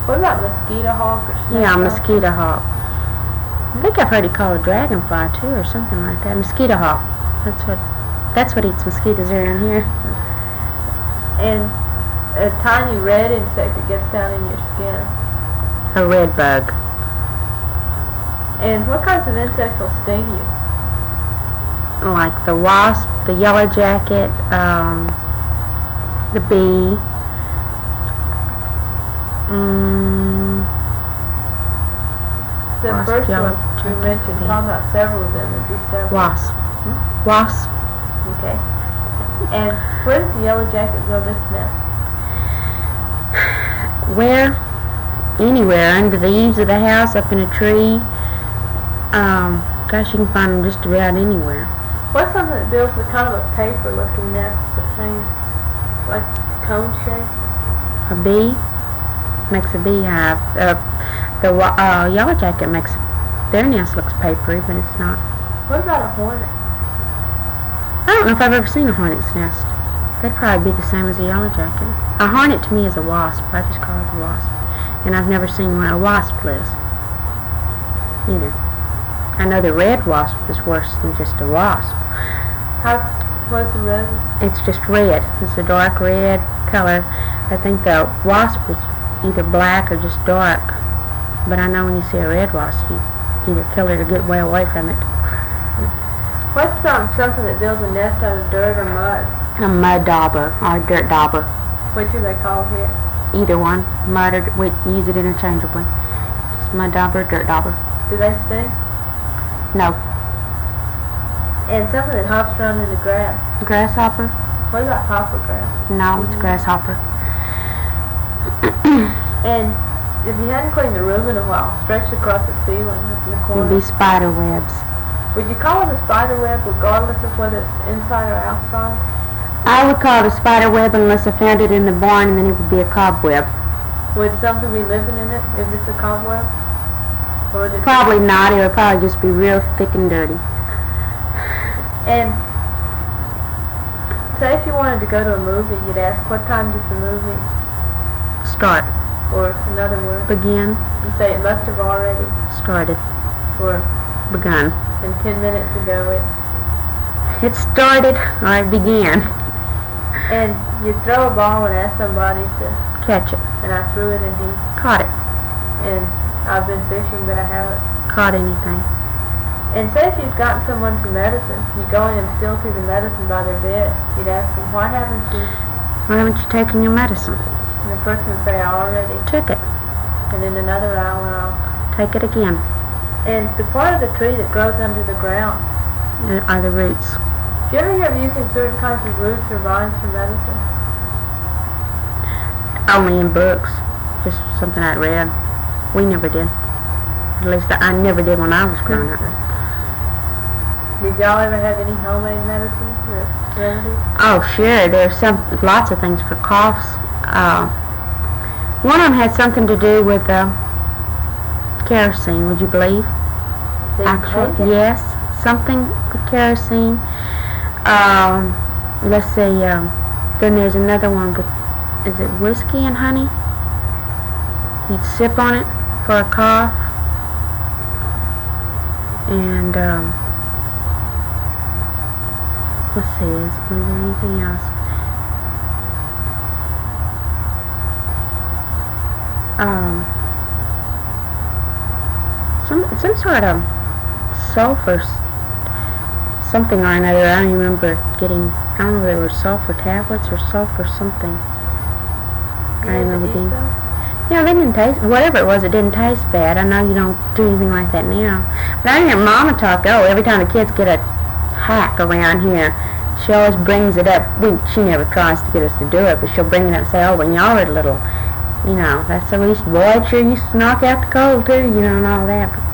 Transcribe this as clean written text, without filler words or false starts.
What about mosquito hawk or snake Yeah, hawk? mosquito hawk. I think I've heard it called a dragonfly too, or something like that. Mosquito hawk. That's what eats mosquitoes around here. And a tiny red insect that gets down in your skin. A red bug. And what kinds of insects will sting you? Like the wasp, the yellow jacket, the bee. The Wasp, first yellow one you jacket, mentioned, bee. talking about several of them, it'd be several. Wasp. Wasp. Okay. And where does the yellow jacket build its nest? Where? Anywhere. Under the eaves of the house, up in a tree. Gosh, you can find them just about anywhere. What's something that builds a kind of a paper-looking nest that hangs like cone shape? A bee makes a beehive. The yellow jacket makes their nest looks papery, but it's not. What about a hornet? I don't know if I've ever seen a hornet's nest. That'd probably be the same as a yellow jacket. A hornet to me is a wasp. I just call it a wasp. And I've never seen where a wasp lives either. I know the red wasp is worse than just a wasp. What's the red? It's just red. It's a dark red color. I think the wasp is either black or just dark. But I know when you see a red wasp, you either kill it or get way away from it. What's something that builds a nest out of dirt or mud? A mud dauber or a dirt dauber. Which are they called here? Either one. Mud or we use it interchangeably. Just mud dauber, dirt dauber. Do they sting? No. And something that hops around in the grass. Grasshopper? What about hopper grass? No, it's grasshopper. And if you hadn't cleaned the room in a while, stretched across the ceiling up in the It corner, would be spider webs. would you call it a spider web regardless of whether it's inside or outside? I would call it a spider web unless I found it in the barn, and then it would be a cobweb. Would something be living in it if it's a cobweb? Or would it Probably not. It would probably just be real thick and dirty. And say if you wanted to go to a movie, you'd ask, what time does the movie, Start. or another word, Begin. you say it must have already, Started. or Begun. in 10 minutes ago It started or it began. and you throw a ball and ask somebody to, Catch it. and I threw it and Caught it. and I've been fishing but I haven't. Caught anything. And say if you've gotten someone some medicine, you go in and still see the medicine by their bed, you'd ask them, why haven't you? Why haven't you taken your medicine? And the person would say, I already. Took it. And in another hour I'll. Take it again. And the part of the tree that grows under the ground, Are the roots. do you ever hear of using certain kinds of roots or vines for medicine? Only in books. Just something I'd read. We never did. At least I never did when I was growing up. Did y'all ever have any homemade medicines or remedies? Oh, sure. There's lots of things for coughs. One of them had something to do with kerosene. Would you believe? Did you take it? Yes, something with kerosene. Let's see. Then there's another one with, is it whiskey and honey? You'd sip on it for a cough. And let's see. Was there anything else? Some sort of sulfur, something or another. I don't remember getting. I don't know if they were sulfur tablets or sulfur something. I remember Eat getting. them? Yeah, they didn't taste. Whatever it was, it didn't taste bad. I know you don't do anything like that now. But I hear Mama talk. Oh, every time the kids get a hack around here, she always brings it up. She never tries to get us to do it, but she'll bring it up and say, "Oh, when y'all were little, you know, that's the least boy sure used to knock out the cold too, you know, and all that." But